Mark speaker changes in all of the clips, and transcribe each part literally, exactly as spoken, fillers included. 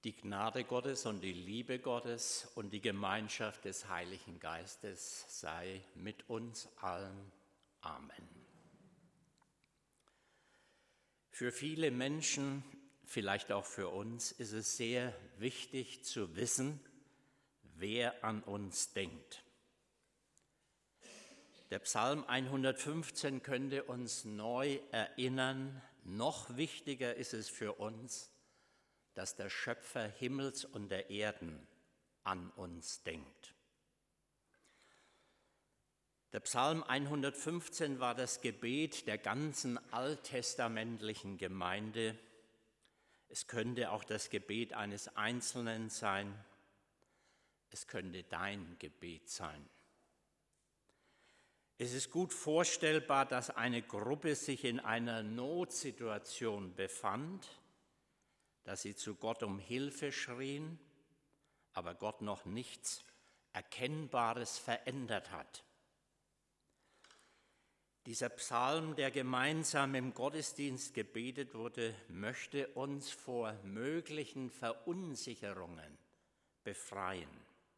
Speaker 1: Die Gnade Gottes und die Liebe Gottes und die Gemeinschaft des Heiligen Geistes sei mit uns allen. Amen. Für viele Menschen, vielleicht auch für uns, ist es sehr wichtig zu wissen, wer an uns denkt. Der Psalm hundertfünfzehn könnte uns neu erinnern, noch wichtiger ist es für uns, dass der Schöpfer Himmels und der Erden an uns denkt. Der Psalm hundertfünfzehn war das Gebet der ganzen alttestamentlichen Gemeinde. Es könnte auch das Gebet eines Einzelnen sein. Es könnte dein Gebet sein. Es ist gut vorstellbar, dass eine Gruppe sich in einer Notsituation befand, dass sie zu Gott um Hilfe schrien, aber Gott noch nichts Erkennbares verändert hat. Dieser Psalm, der gemeinsam im Gottesdienst gebetet wurde, möchte uns vor möglichen Verunsicherungen befreien.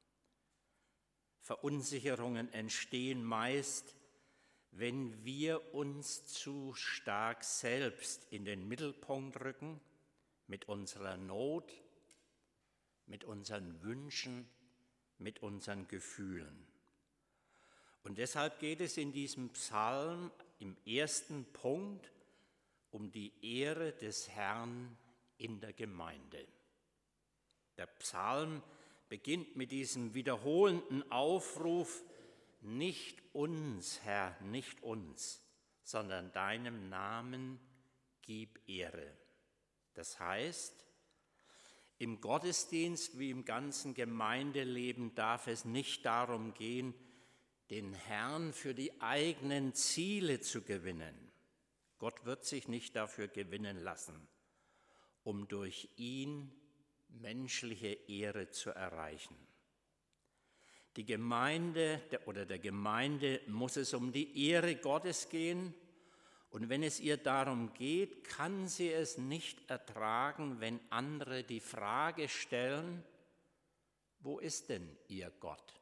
Speaker 1: Verunsicherungen entstehen meist, wenn wir uns zu stark selbst in den Mittelpunkt rücken, mit unserer Not, mit unseren Wünschen, mit unseren Gefühlen. Und deshalb geht es in diesem Psalm im ersten Punkt um die Ehre des Herrn in der Gemeinde. Der Psalm beginnt mit diesem wiederholenden Aufruf: Nicht uns, Herr, nicht uns, sondern deinem Namen gib Ehre. Das heißt, im Gottesdienst wie im ganzen Gemeindeleben darf es nicht darum gehen, den Herrn für die eigenen Ziele zu gewinnen. Gott wird sich nicht dafür gewinnen lassen, um durch ihn menschliche Ehre zu erreichen. Die Gemeinde oder der Gemeinde muss es um die Ehre Gottes gehen. Und wenn es ihr darum geht, kann sie es nicht ertragen, wenn andere die Frage stellen: Wo ist denn ihr Gott?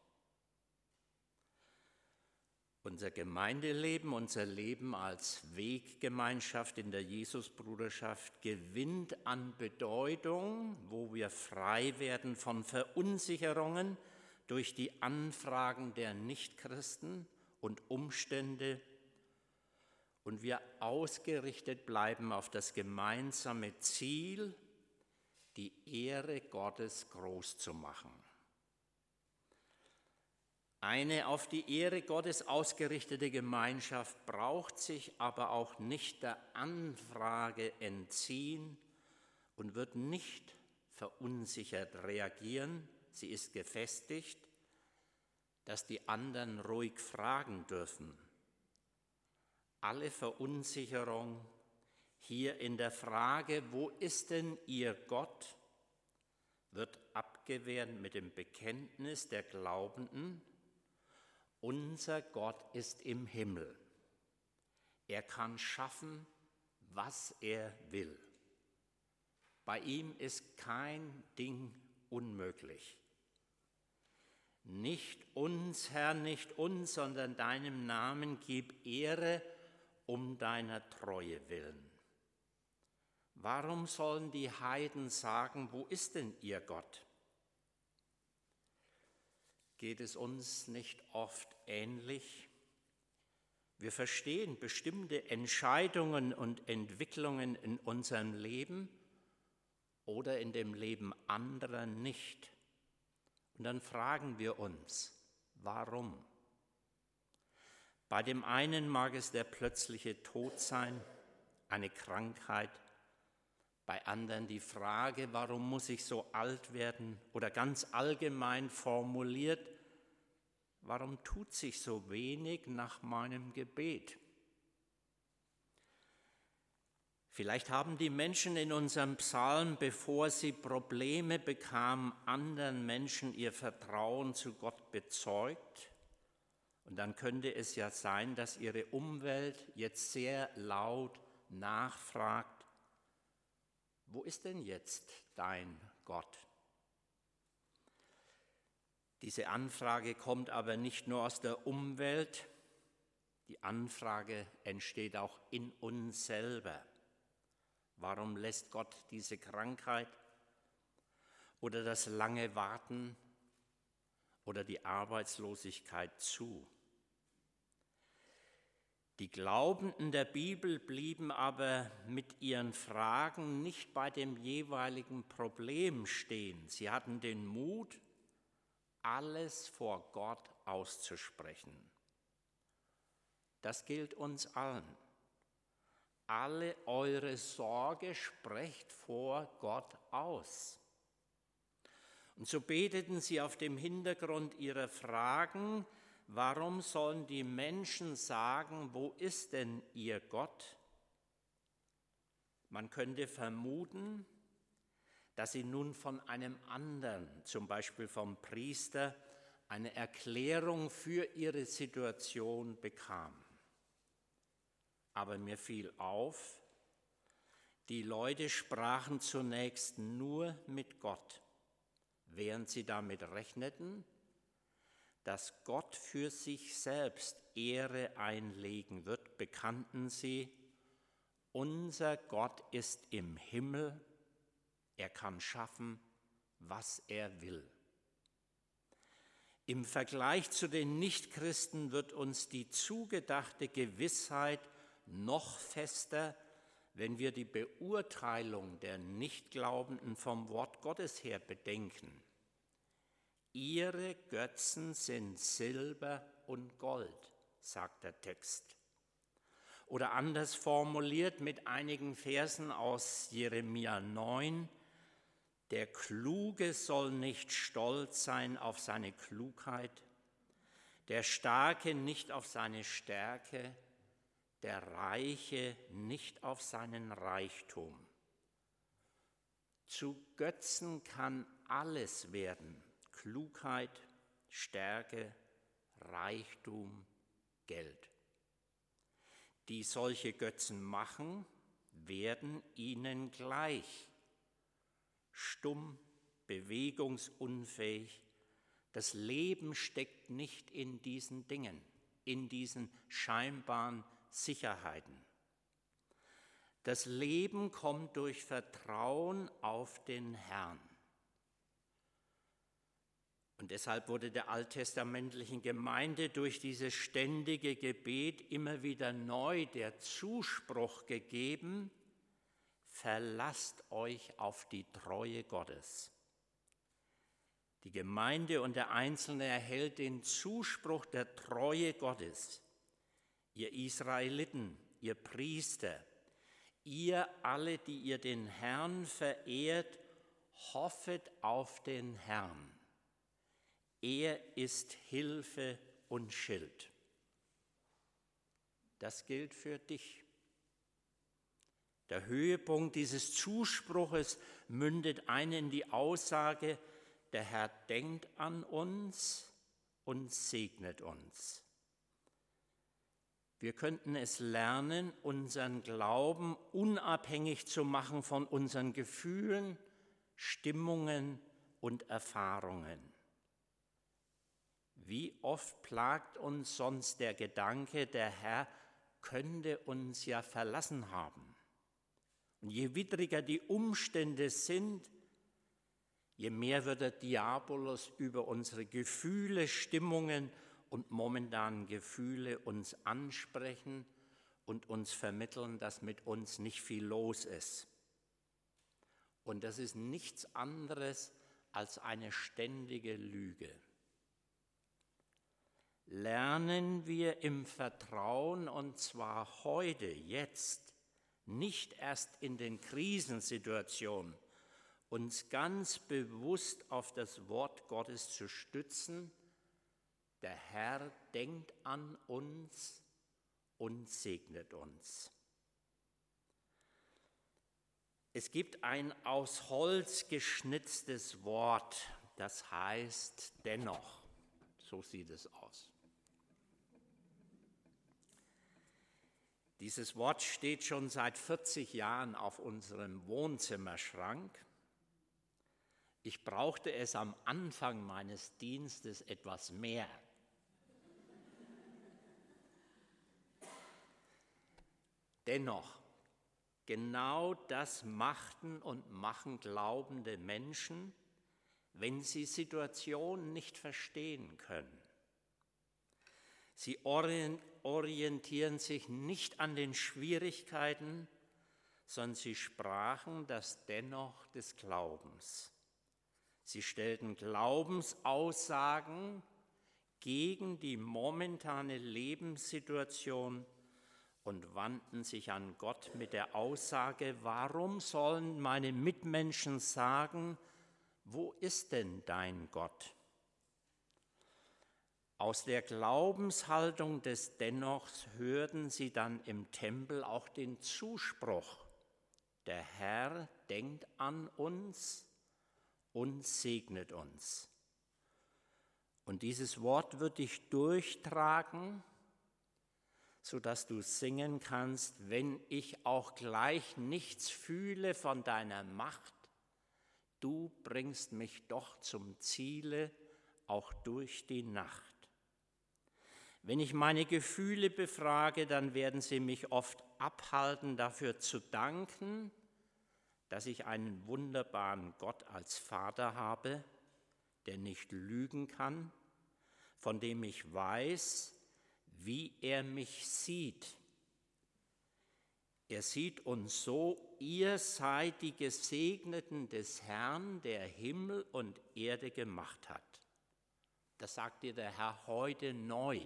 Speaker 1: Unser Gemeindeleben, unser Leben als Weggemeinschaft in der Jesusbruderschaft gewinnt an Bedeutung, wo wir frei werden von Verunsicherungen durch die Anfragen der Nichtchristen und Umstände, und wir ausgerichtet bleiben auf das gemeinsame Ziel, die Ehre Gottes groß zu machen. Eine auf die Ehre Gottes ausgerichtete Gemeinschaft braucht sich aber auch nicht der Anfrage entziehen und wird nicht verunsichert reagieren. Sie ist gefestigt, dass die anderen ruhig fragen dürfen. Alle Verunsicherung hier in der Frage, wo ist denn ihr Gott, wird abgewehrt mit dem Bekenntnis der Glaubenden: Unser Gott ist im Himmel. Er kann schaffen, was er will. Bei ihm ist kein Ding unmöglich. Nicht uns, Herr, nicht uns, sondern deinem Namen gib Ehre um deiner Treue willen. Warum sollen die Heiden sagen: Wo ist denn ihr Gott? Geht es uns nicht oft ähnlich? Wir verstehen bestimmte Entscheidungen und Entwicklungen in unserem Leben oder in dem Leben anderer nicht. Und dann fragen wir uns: Warum? Bei dem einen mag es der plötzliche Tod sein, eine Krankheit, bei anderen die Frage: Warum muss ich so alt werden? Oder ganz allgemein formuliert: Warum tut sich so wenig nach meinem Gebet? Vielleicht haben die Menschen in unserem Psalm, bevor sie Probleme bekamen, anderen Menschen ihr Vertrauen zu Gott bezeugt. Und dann könnte es ja sein, dass ihre Umwelt jetzt sehr laut nachfragt: Wo ist denn jetzt dein Gott. Diese Anfrage kommt aber nicht nur aus der Umwelt, die Anfrage entsteht auch in uns selber. Warum lässt Gott diese Krankheit oder das lange Warten oder die Arbeitslosigkeit zu? Die Glaubenden der Bibel blieben aber mit ihren Fragen nicht bei dem jeweiligen Problem stehen. Sie hatten den Mut, alles vor Gott auszusprechen. Das gilt uns allen. Alle eure Sorge sprecht vor Gott aus. Und so beteten sie auf dem Hintergrund ihrer Fragen: Warum sollen die Menschen sagen, wo ist denn ihr Gott? Man könnte vermuten, dass sie nun von einem anderen, zum Beispiel vom Priester, eine Erklärung für ihre Situation bekamen. Aber mir fiel auf, die Leute sprachen zunächst nur mit Gott, während sie damit rechneten, dass Gott für sich selbst Ehre einlegen wird, bekannten sie: Unser Gott ist im Himmel, er kann schaffen, was er will. Im Vergleich zu den Nichtchristen wird uns die zugedachte Gewissheit noch fester, wenn wir die Beurteilung der Nichtglaubenden vom Wort Gottes her bedenken. Ihre Götzen sind Silber und Gold, sagt der Text. Oder anders formuliert mit einigen Versen aus Jeremia neun: Der Kluge soll nicht stolz sein auf seine Klugheit, der Starke nicht auf seine Stärke, der Reiche nicht auf seinen Reichtum. Zu Götzen kann alles werden: Klugheit, Stärke, Reichtum, Geld. Die solche Götzen machen, werden ihnen gleich. Stumm, bewegungsunfähig. Das Leben steckt nicht in diesen Dingen, in diesen scheinbaren Sicherheiten. Das Leben kommt durch Vertrauen auf den Herrn. Und deshalb wurde der alttestamentlichen Gemeinde durch dieses ständige Gebet immer wieder neu der Zuspruch gegeben: Verlasst euch auf die Treue Gottes. Die Gemeinde und der Einzelne erhält den Zuspruch der Treue Gottes. Ihr Israeliten, ihr Priester, ihr alle, die ihr den Herrn verehrt, hoffet auf den Herrn. Er ist Hilfe und Schild. Das gilt für dich. Der Höhepunkt dieses Zuspruches mündet ein in die Aussage: Der Herr denkt an uns und segnet uns. Wir könnten es lernen, unseren Glauben unabhängig zu machen von unseren Gefühlen, Stimmungen und Erfahrungen. Wie oft plagt uns sonst der Gedanke, der Herr könnte uns ja verlassen haben. Und je widriger die Umstände sind, je mehr wird der Diabolos über unsere Gefühle, Stimmungen und momentanen Gefühle uns ansprechen und uns vermitteln, dass mit uns nicht viel los ist. Und das ist nichts anderes als eine ständige Lüge. Lernen wir im Vertrauen, und zwar heute, jetzt, nicht erst in den Krisensituationen, uns ganz bewusst auf das Wort Gottes zu stützen: Der Herr denkt an uns und segnet uns. Es gibt ein aus Holz geschnitztes Wort, das heißt dennoch. So sieht es aus. Dieses Wort steht schon seit vierzig Jahren auf unserem Wohnzimmerschrank. Ich brauchte es am Anfang meines Dienstes etwas mehr. Dennoch, genau das machten und machen glaubende Menschen, wenn sie Situationen nicht verstehen können. Sie orientieren sich nicht an den Schwierigkeiten, sondern sie sprachen das Dennoch des Glaubens. Sie stellten Glaubensaussagen gegen die momentane Lebenssituation und wandten sich an Gott mit der Aussage: Warum sollen meine Mitmenschen sagen, wo ist denn dein Gott? Aus der Glaubenshaltung des Dennochs hörten sie dann im Tempel auch den Zuspruch: Der Herr denkt an uns und segnet uns. Und dieses Wort wird dich durchtragen, sodass du singen kannst: Wenn ich auch gleich nichts fühle von deiner Macht, du bringst mich doch zum Ziele, auch durch die Nacht. Wenn ich meine Gefühle befrage, dann werden sie mich oft abhalten, dafür zu danken, dass ich einen wunderbaren Gott als Vater habe, der nicht lügen kann, von dem ich weiß, wie er mich sieht. Er sieht uns so: Ihr seid die Gesegneten des Herrn, der Himmel und Erde gemacht hat. Das sagt dir der Herr heute neu.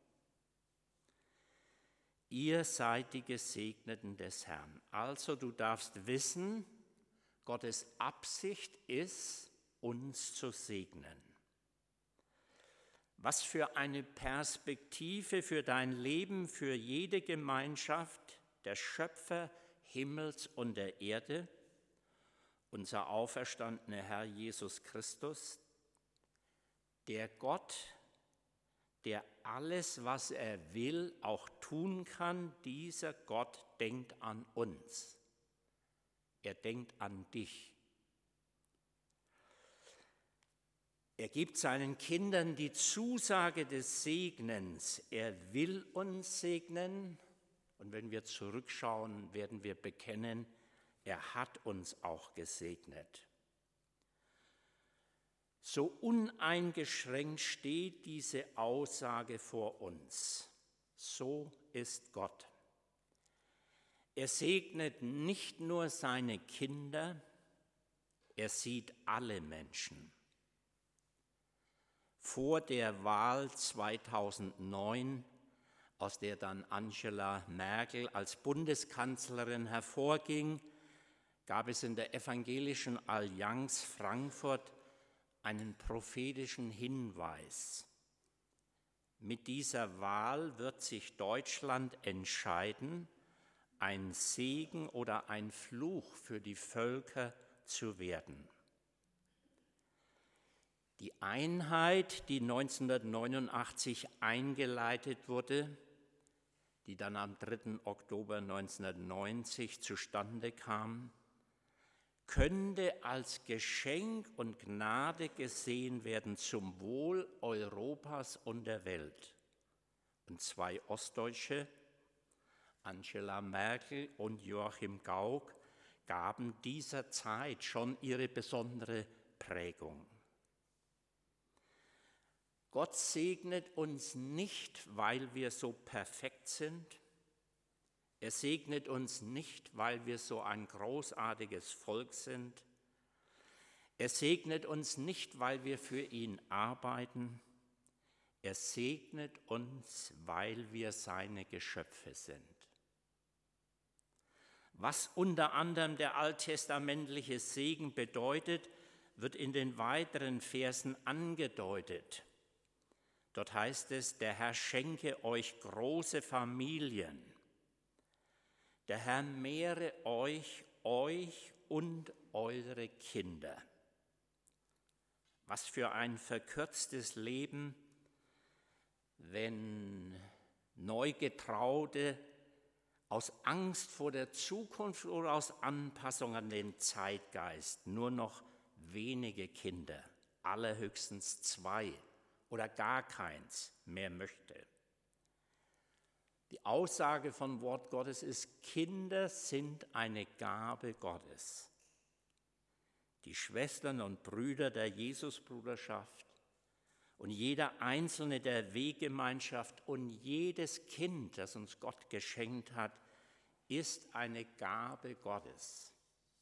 Speaker 1: Ihr seid die Gesegneten des Herrn. Also du darfst wissen, Gottes Absicht ist, uns zu segnen. Was für eine Perspektive für dein Leben, für jede Gemeinschaft, der Schöpfer Himmels und der Erde, unser auferstandener Herr Jesus Christus, der Gott, der alles, was er will, auch tun kann. Dieser Gott denkt an uns. Er denkt an dich. Er gibt seinen Kindern die Zusage des Segnens. Er will uns segnen. Und wenn wir zurückschauen, werden wir bekennen, er hat uns auch gesegnet. So uneingeschränkt steht diese Aussage vor uns. So ist Gott. Er segnet nicht nur seine Kinder, er sieht alle Menschen. Vor der Wahl zweitausendneun, aus der dann Angela Merkel als Bundeskanzlerin hervorging, gab es in der Evangelischen Allianz Frankfurt einen prophetischen Hinweis. Mit dieser Wahl wird sich Deutschland entscheiden, ein Segen oder ein Fluch für die Völker zu werden. Die Einheit, die neunzehnhundertneunundachtzig eingeleitet wurde, die dann am dritten Oktober neunzehnhundertneunzig zustande kam, könnte als Geschenk und Gnade gesehen werden zum Wohl Europas und der Welt. Und zwei Ostdeutsche, Angela Merkel und Joachim Gauck, gaben dieser Zeit schon ihre besondere Prägung. Gott segnet uns nicht, weil wir so perfekt sind. Er segnet uns nicht, weil wir so ein großartiges Volk sind. Er segnet uns nicht, weil wir für ihn arbeiten. Er segnet uns, weil wir seine Geschöpfe sind. Was unter anderem der alttestamentliche Segen bedeutet, wird in den weiteren Versen angedeutet. Dort heißt es: Der Herr schenke euch große Familien. Der Herr mehre euch, euch und eure Kinder. Was für ein verkürztes Leben, wenn Neugetraute aus Angst vor der Zukunft oder aus Anpassung an den Zeitgeist nur noch wenige Kinder, allerhöchstens zwei oder gar keins mehr möchte. Die Aussage vom Wort Gottes ist, Kinder sind eine Gabe Gottes. Die Schwestern und Brüder der Jesusbruderschaft und jeder Einzelne der Weggemeinschaft und jedes Kind, das uns Gott geschenkt hat, ist eine Gabe Gottes.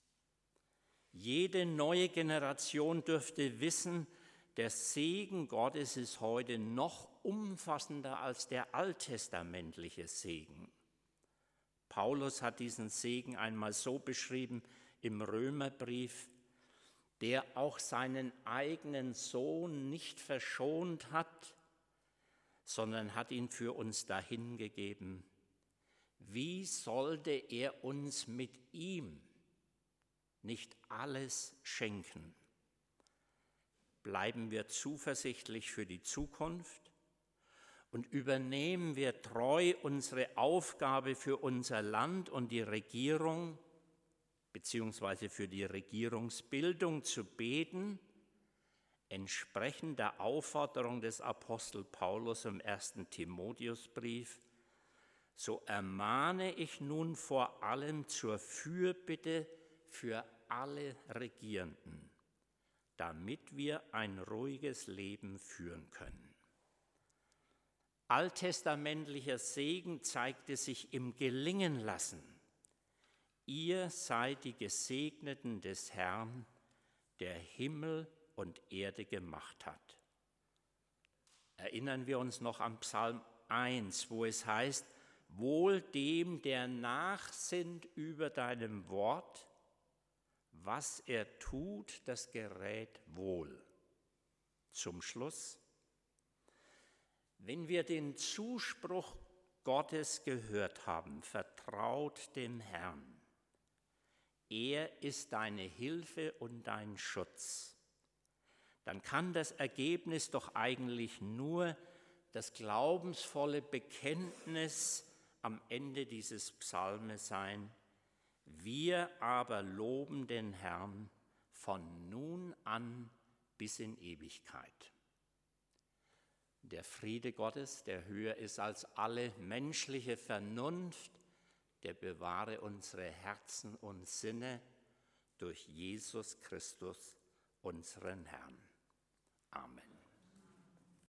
Speaker 1: Jede neue Generation dürfte wissen, der Segen Gottes ist heute noch umfassender als der alttestamentliche Segen. Paulus hat diesen Segen einmal so beschrieben im Römerbrief, der auch seinen eigenen Sohn nicht verschont hat, sondern hat ihn für uns dahingegeben. Wie sollte er uns mit ihm nicht alles schenken? Bleiben wir zuversichtlich für die Zukunft und übernehmen wir treu unsere Aufgabe für unser Land und die Regierung, beziehungsweise für die Regierungsbildung zu beten, entsprechend der Aufforderung des Apostel Paulus im ersten Timotheusbrief, so ermahne ich nun vor allem zur Fürbitte für alle Regierenden, damit wir ein ruhiges Leben führen können. Alttestamentlicher Segen zeigte sich im Gelingenlassen. Ihr seid die Gesegneten des Herrn, der Himmel und Erde gemacht hat. Erinnern wir uns noch an Psalm eins, wo es heißt, wohl dem, der nachsinnt über deinem Wort, was er tut, das gerät wohl. Zum Schluss, wenn wir den Zuspruch Gottes gehört haben, vertraut dem Herrn. Er ist deine Hilfe und dein Schutz. Dann kann das Ergebnis doch eigentlich nur das glaubensvolle Bekenntnis am Ende dieses Psalmes sein. Wir aber loben den Herrn von nun an bis in Ewigkeit. Der Friede Gottes, der höher ist als alle menschliche Vernunft, der bewahre unsere Herzen und Sinne durch Jesus Christus, unseren Herrn. Amen.